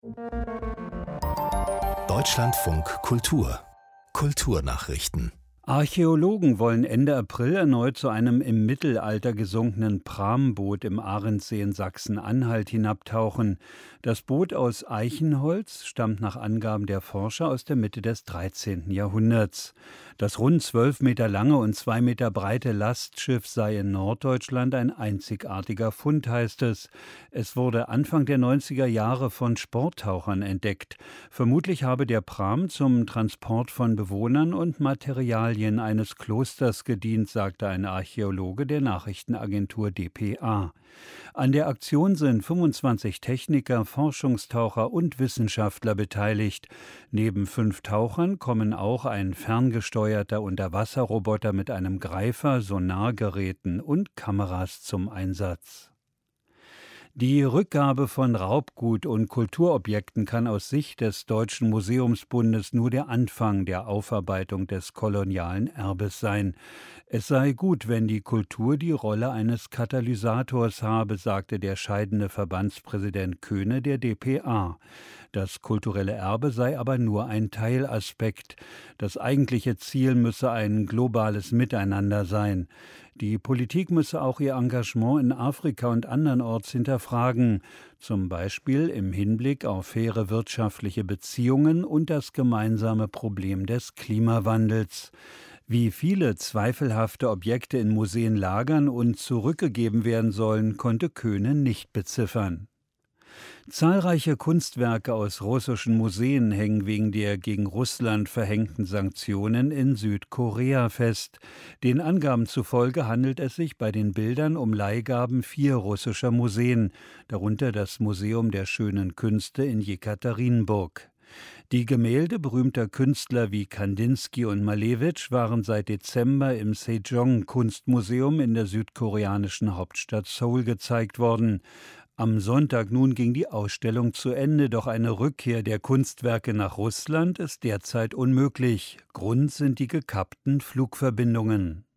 Deutschlandfunk Kultur Kulturnachrichten. Archäologen wollen Ende April erneut zu einem im Mittelalter gesunkenen Pramboot im Arendsee in Sachsen-Anhalt hinabtauchen. Das Boot aus Eichenholz stammt nach Angaben der Forscher aus der Mitte des 13. Jahrhunderts. Das rund 12 Meter lange und 2 Meter breite Lastschiff sei in Norddeutschland ein einzigartiger Fund, heißt es. Es wurde Anfang der 90er Jahre von Sporttauchern entdeckt. Vermutlich habe der Pram zum Transport von Bewohnern und Materialien eines Klosters gedient, sagte ein Archäologe der Nachrichtenagentur dpa. An der Aktion sind 25 Techniker, Forschungstaucher und Wissenschaftler beteiligt. Neben 5 Tauchern kommen auch ein ferngesteuerter Unterwasserroboter mit einem Greifer, Sonargeräten und Kameras zum Einsatz. Die Rückgabe von Raubgut und Kulturobjekten kann aus Sicht des Deutschen Museumsbundes nur der Anfang der Aufarbeitung des kolonialen Erbes sein. Es sei gut, wenn die Kultur die Rolle eines Katalysators habe, sagte der scheidende Verbandspräsident Köhne der dpa. Das kulturelle Erbe sei aber nur ein Teilaspekt. Das eigentliche Ziel müsse ein globales Miteinander sein. Die Politik müsse auch ihr Engagement in Afrika und andernorts hinterfragen, zum Beispiel im Hinblick auf faire wirtschaftliche Beziehungen und das gemeinsame Problem des Klimawandels. Wie viele zweifelhafte Objekte in Museen lagern und zurückgegeben werden sollen, konnte Köhne nicht beziffern. Zahlreiche Kunstwerke aus russischen Museen hängen wegen der gegen Russland verhängten Sanktionen in Südkorea fest. Den Angaben zufolge handelt es sich bei den Bildern um Leihgaben 4 russischer Museen, darunter das Museum der schönen Künste in Jekaterinburg. Die Gemälde berühmter Künstler wie Kandinsky und Malevich waren seit Dezember im Sejong-Kunstmuseum in der südkoreanischen Hauptstadt Seoul gezeigt worden. Am Sonntag nun ging die Ausstellung zu Ende, doch eine Rückkehr der Kunstwerke nach Russland ist derzeit unmöglich. Grund sind die gekappten Flugverbindungen.